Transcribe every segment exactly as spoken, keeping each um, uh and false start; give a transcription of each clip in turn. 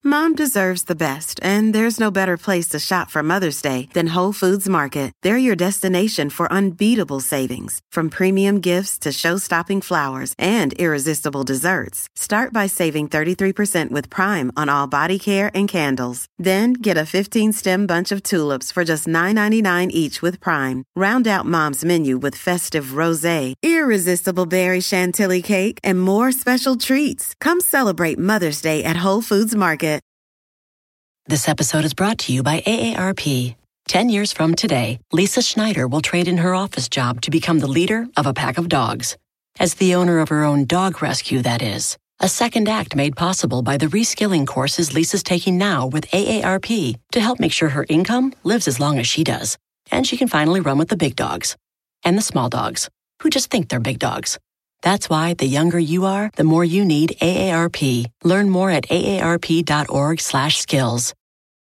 Mom deserves the best, and there's no better place to shop for Mother's Day than Whole Foods Market. They're your destination for unbeatable savings, from premium gifts to show-stopping flowers and irresistible desserts. Start by saving thirty-three percent with Prime on all body care and candles. Then get a fifteen-stem bunch of tulips for just nine ninety-nine each with Prime. Round out Mom's menu with festive rosé, irresistible berry chantilly cake, and more special treats. Come celebrate Mother's Day at Whole Foods Market. This episode is brought to you by A A R P. Ten years from today, Lisa Schneider will trade in her office job to become the leader of a pack of dogs. As the owner of her own dog rescue, that is. A second act made possible by the reskilling courses Lisa's taking now with A A R P to help make sure her income lives as long as she does. And she can finally run with the big dogs. And the small dogs, who just think they're big dogs. That's why the younger you are, the more you need A A R P. Learn more at aarp.org slash skills.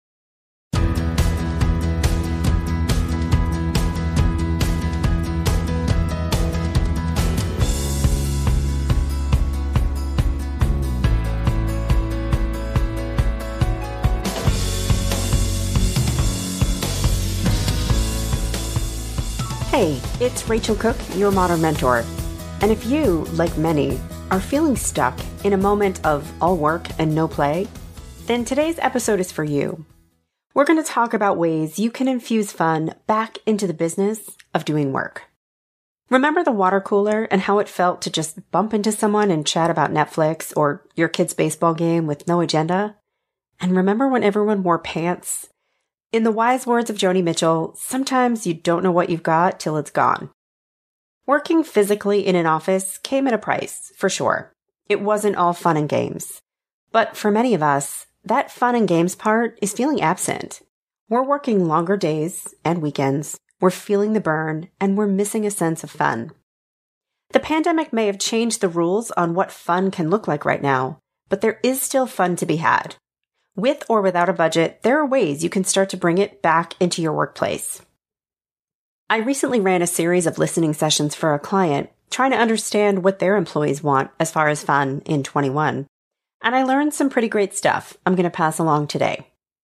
Hey, it's Rachel Cook, your modern mentor. And if you, like many, are feeling stuck in a moment of all work and no play, then today's episode is for you. We're going to talk about ways you can infuse fun back into the business of doing work. Remember the water cooler and how it felt to just bump into someone and chat about Netflix or your kid's baseball game with no agenda? And remember when everyone wore pants? In the wise words of Joni Mitchell, sometimes you don't know what you've got till it's gone. Working physically in an office came at a price, for sure. It wasn't all fun and games. But for many of us, that fun and games part is feeling absent. We're working longer days and weekends, we're feeling the burn, and we're missing a sense of fun. The pandemic may have changed the rules on what fun can look like right now, but there is still fun to be had. With or without a budget, there are ways you can start to bring it back into your workplace. I recently ran a series of listening sessions for a client, trying to understand what their employees want as far as fun in twenty-one. And I learned some pretty great stuff I'm going to pass along today.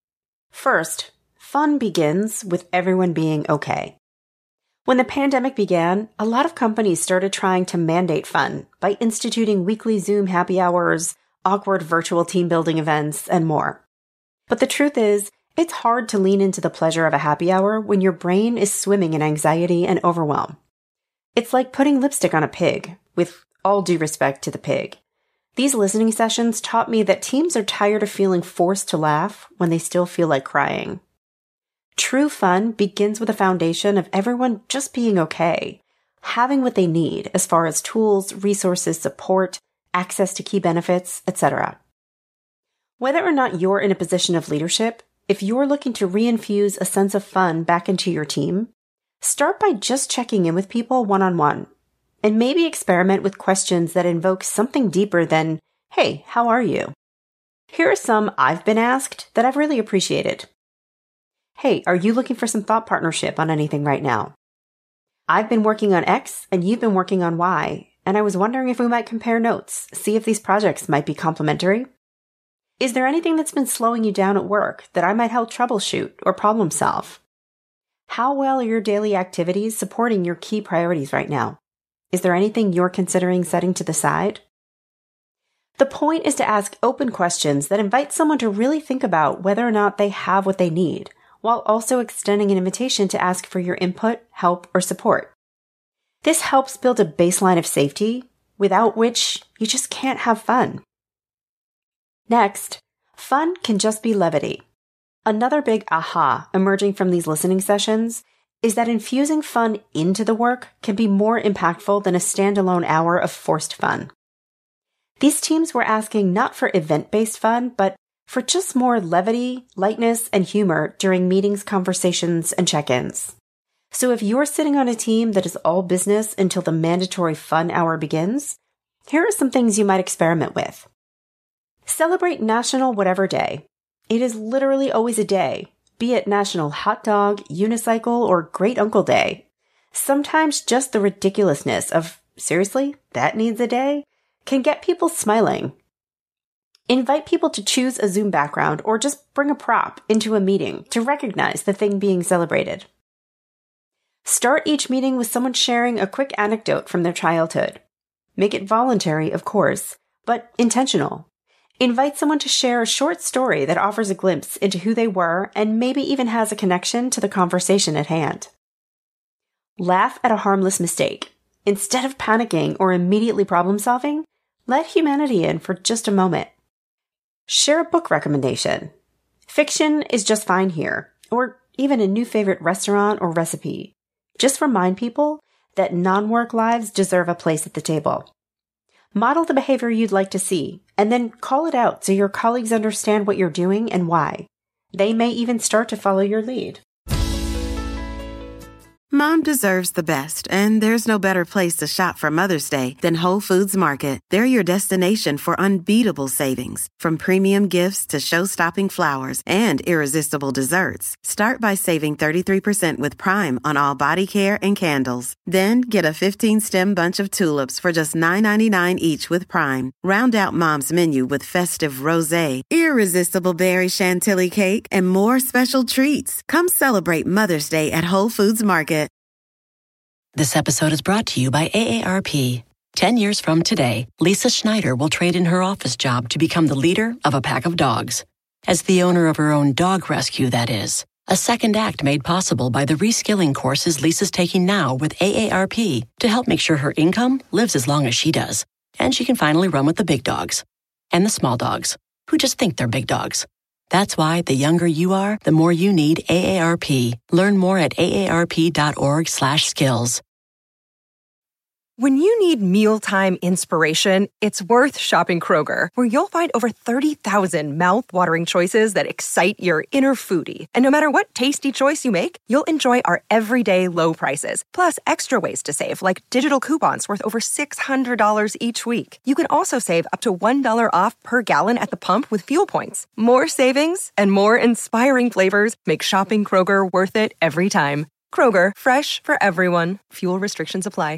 First, fun begins with everyone being okay. When the pandemic began, a lot of companies started trying to mandate fun by instituting weekly Zoom happy hours, awkward virtual team building events, and more. But the truth is, it's hard to lean into the pleasure of a happy hour when your brain is swimming in anxiety and overwhelm. It's like putting lipstick on a pig, with all due respect to the pig. These listening sessions taught me that teams are tired of feeling forced to laugh when they still feel like crying. True fun begins with a foundation of everyone just being okay, having what they need as far as tools, resources, support, access to key benefits, et cetera. Whether or not you're in a position of leadership, if you're looking to reinfuse a sense of fun back into your team, start by just checking in with people one-on-one, and maybe experiment with questions that invoke something deeper than, "Hey, how are you?" Here are some I've been asked that I've really appreciated. "Hey, are you looking for some thought partnership on anything right now? I've been working on X and you've been working on Y, and I was wondering if we might compare notes, see if these projects might be complementary. Is there anything that's been slowing you down at work that I might help troubleshoot or problem solve? How well are your daily activities supporting your key priorities right now? Is there anything you're considering setting to the side?" The point is to ask open questions that invite someone to really think about whether or not they have what they need, while also extending an invitation to ask for your input, help, or support. This helps build a baseline of safety, without which you just can't have fun. Next, fun can just be levity. Another big aha emerging from these listening sessions is that infusing fun into the work can be more impactful than a standalone hour of forced fun. These teams were asking not for event-based fun, but for just more levity, lightness, and humor during meetings, conversations, and check-ins. So if you're sitting on a team that is all business until the mandatory fun hour begins, here are some things you might experiment with. Celebrate National Whatever Day. It is literally always a day, be it National Hot Dog, Unicycle, or Great Uncle Day. Sometimes just the ridiculousness of, seriously, that needs a day, can get people smiling. Invite people to choose a Zoom background or just bring a prop into a meeting to recognize the thing being celebrated. Start each meeting with someone sharing a quick anecdote from their childhood. Make it voluntary, of course, but intentional. Invite someone to share a short story that offers a glimpse into who they were and maybe even has a connection to the conversation at hand. Laugh at a harmless mistake. Instead of panicking or immediately problem solving, let humanity in for just a moment. Share a book recommendation. Fiction is just fine here, or even a new favorite restaurant or recipe. Just remind people that non-work lives deserve a place at the table. Model the behavior you'd like to see, and then call it out so your colleagues understand what you're doing and why. They may even start to follow your lead. Mom deserves the best, and there's no better place to shop for Mother's Day than Whole Foods Market. They're your destination for unbeatable savings, from premium gifts to show-stopping flowers and irresistible desserts. Start by saving thirty-three percent with Prime on all body care and candles. Then get a fifteen-stem bunch of tulips for just nine ninety-nine each with Prime. Round out Mom's menu with festive rosé, irresistible berry chantilly cake, and more special treats. Come celebrate Mother's Day at Whole Foods Market. This episode is brought to you by A A R P. Ten years from today, Lisa Schneider will trade in her office job to become the leader of a pack of dogs. As the owner of her own dog rescue, that is. A second act made possible by the reskilling courses Lisa's taking now with A A R P to help make sure her income lives as long as she does. And she can finally run with the big dogs. And the small dogs, who just think they're big dogs. That's why the younger you are, the more you need A A R P. Learn more at aarp.org slash skills. When you need mealtime inspiration, it's worth shopping Kroger, where you'll find over thirty thousand mouth-watering choices that excite your inner foodie. And no matter what tasty choice you make, you'll enjoy our everyday low prices, plus extra ways to save, like digital coupons worth over six hundred dollars each week. You can also save up to one dollar off per gallon at the pump with fuel points. More savings and more inspiring flavors make shopping Kroger worth it every time. Kroger, fresh for everyone. Fuel restrictions apply.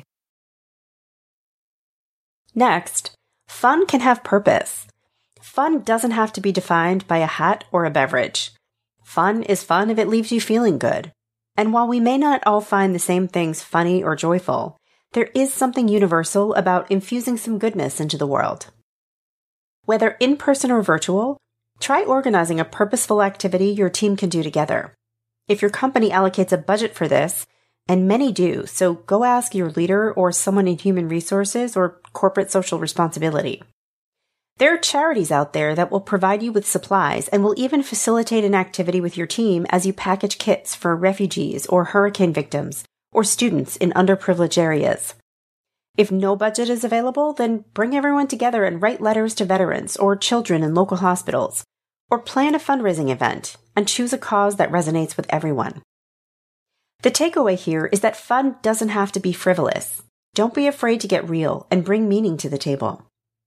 Next, fun can have purpose. Fun doesn't have to be defined by a hat or a beverage. Fun is fun if it leaves you feeling good. And while we may not all find the same things funny or joyful, there is something universal about infusing some goodness into the world. Whether in person or virtual, try organizing a purposeful activity your team can do together. If your company allocates a budget for this, and many do, so go ask your leader or someone in human resources or corporate social responsibility. There are charities out there that will provide you with supplies and will even facilitate an activity with your team as you package kits for refugees or hurricane victims or students in underprivileged areas. If no budget is available, then bring everyone together and write letters to veterans or children in local hospitals, or plan a fundraising event and choose a cause that resonates with everyone. The takeaway here is that fun doesn't have to be frivolous. Don't be afraid to get real and bring meaning to the table.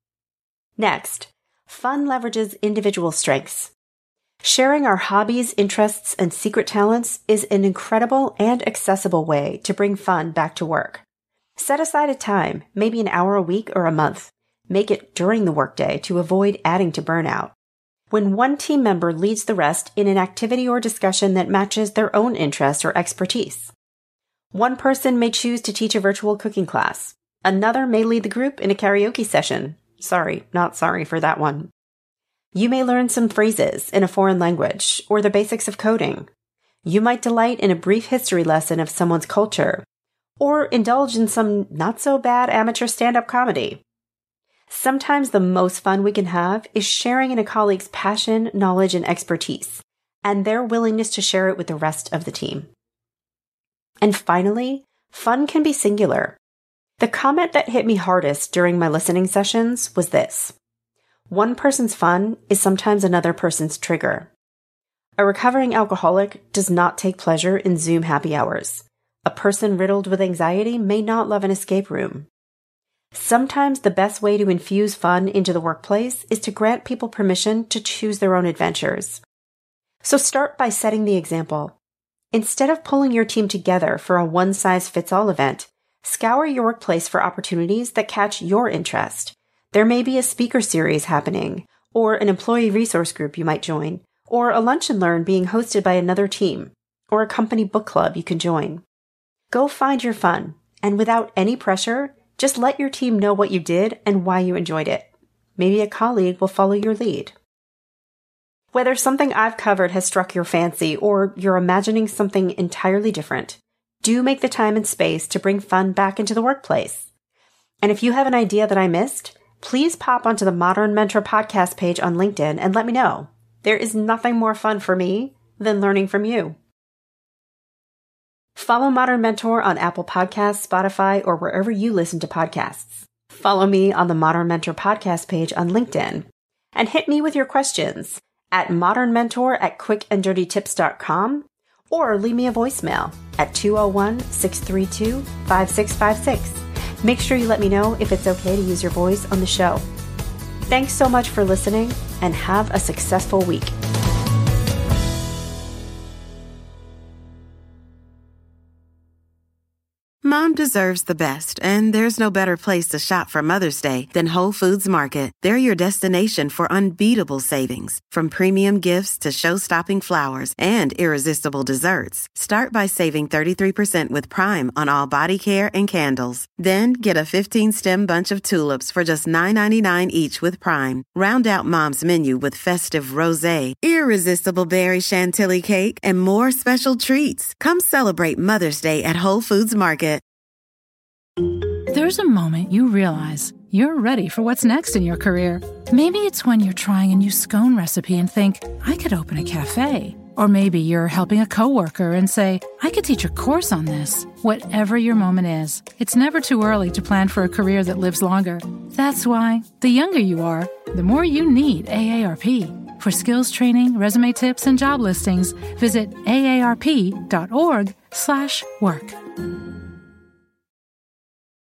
Next, fun leverages individual strengths. Sharing our hobbies, interests, and secret talents is an incredible and accessible way to bring fun back to work. Set aside a time, maybe an hour a week or a month. Make it during the workday to avoid adding to burnout. When one team member leads the rest in an activity or discussion that matches their own interest or expertise. One person may choose to teach a virtual cooking class. Another may lead the group in a karaoke session. Sorry, not sorry for that one. You may learn some phrases in a foreign language or the basics of coding. You might delight in a brief history lesson of someone's culture or indulge in some not-so-bad amateur stand-up comedy. Sometimes the most fun we can have is sharing in a colleague's passion, knowledge, and expertise, and their willingness to share it with the rest of the team. And finally, fun can be singular. The comment that hit me hardest during my listening sessions was this: one person's fun is sometimes another person's trigger. A recovering alcoholic does not take pleasure in Zoom happy hours. A person riddled with anxiety may not love an escape room. Sometimes the best way to infuse fun into the workplace is to grant people permission to choose their own adventures. So start by setting the example. Instead of pulling your team together for a one-size-fits-all event, scour your workplace for opportunities that catch your interest. There may be a speaker series happening, or an employee resource group you might join, or a lunch and learn being hosted by another team, or a company book club you can join. Go find your fun, and without any pressure, just let your team know what you did and why you enjoyed it. Maybe a colleague will follow your lead. Whether something I've covered has struck your fancy or you're imagining something entirely different, do make the time and space to bring fun back into the workplace. And if you have an idea that I missed, please pop onto the Modern Mentor podcast page on LinkedIn and let me know. There is nothing more fun for me than learning from you. Follow Modern Mentor on Apple Podcasts, Spotify, or wherever you listen to podcasts. Follow me on the Modern Mentor podcast page on LinkedIn. And hit me with your questions at modernmentor at quick and dirty tips dot com or leave me a voicemail at two oh one, six three two, five six five six. Make sure you let me know if it's okay to use your voice on the show. Thanks so much for listening, and have a successful week. Mom deserves the best, and there's no better place to shop for Mother's Day than Whole Foods Market. They're your destination for unbeatable savings, from premium gifts to show-stopping flowers and irresistible desserts. Start by saving thirty-three percent with Prime on all body care and candles. Then get a fifteen-stem bunch of tulips for just nine ninety-nine each with Prime. Round out Mom's menu with festive rosé, irresistible berry chantilly cake, and more special treats. Come celebrate Mother's Day at Whole Foods Market. There's a moment you realize you're ready for what's next in your career. Maybe it's when you're trying a new scone recipe and think, I could open a cafe. Or maybe you're helping a coworker and say, I could teach a course on this. Whatever your moment is, it's never too early to plan for a career that lives longer. That's why, the younger you are, the more you need A A R P. For skills training, resume tips, and job listings, visit A A R P dot org slash work.